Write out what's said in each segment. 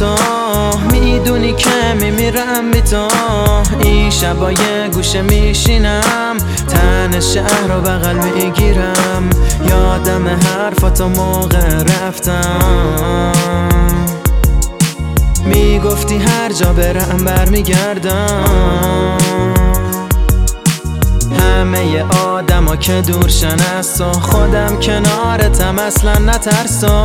تو، میدونی که میمیرم بی تو. این شبای گوشه میشینم، تن شهر رو بغل میگیرم، یادم حرفاتو موقع رفتم. میگفتی هر جا برم برمیگردم، همه آدما که دورشن از تو، خودم کنارتم اصلا نترسا،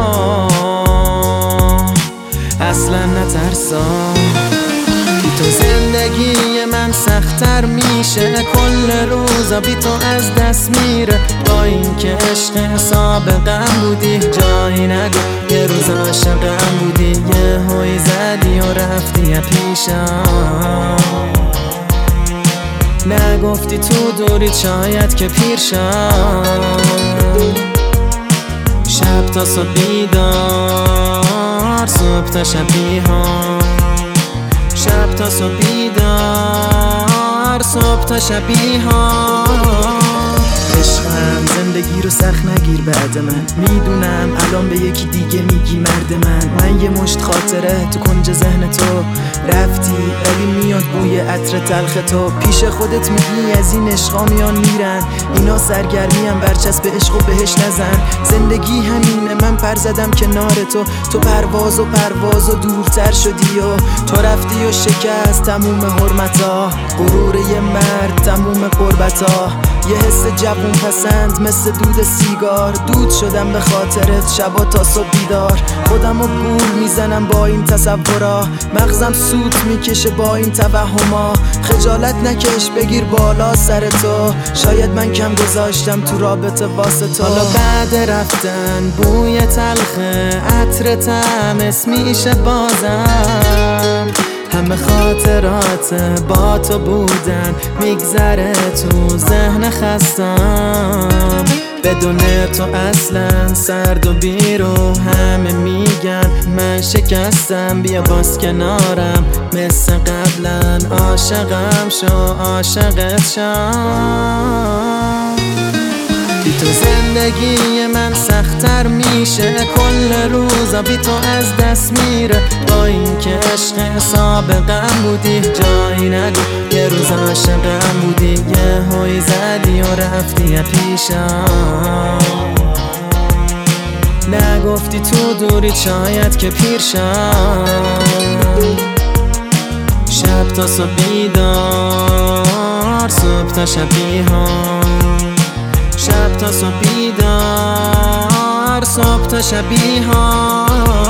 اصلا نترسا. تو زندگی من سخت‌تر میشه، کل روزا بی تو از دست میره. با این که عشق سابقم بودی، جایی نگو یه روز عاشقم بودی. یه هوی زدی و رفتی پیشم، نگفتی تو دوری شاید که پیرشم. شب تا صبح بیدار، صبح تا شب بیهار، شب تا صبح بیدار، صبح تا شب بیهار. عشقم زندگی رو سخت نگیر بعد من، میدونم الان به یکی دیگه میگی مرد من یه مشت خاطره تو کنج ذهن تو رفتی، ولی میاد بوی عطر تلخ تو. پیش خودت میگی از این عشقا میان میرن، اینا سرگرمیم برچسب عشق و بهش نزن. زندگی همینه، من پر زدم کنار تو، تو پرواز و دورتر شدی و تو رفتی و شکست تموم حرمتا، غرور یه مرد تموم قربتا. یه حس جوون پسند مثل دود سیگار، دود شدم به خاطرت شبا تا صبح بیدار. خودمو گول میزنم با این تصورا، مغزم سوت میکشه با این توهما. خجالت نکش بگیر بالا سر تو، شاید من کم گذاشتم تو رابطه واسه تو. حالا بعد رفتن بوی تلخه عطر تمس میشه بازم، همه خاطرات با تو بودن میگذره تو ذهن خستم. بدون تو اصلا سرد و بیرو، همه میگن من شکستم. بیا باز کنارم مثل قبلا، عاشقم شو عاشقت شم. بی تو زندگی من سخت‌تر میشه، کل روزا بی تو از دست میره. با این که عشق سابقم بودی، جایی نگو یه روز عاشقم بودی. یه هوی زدی و رفتی پیشم، نگفتی تو دوری شاید که پیرشم. شب تا صبح بیدار، صبح تا شب بیهار، شب تا صبح بیدار، صبح تا شب بیهار.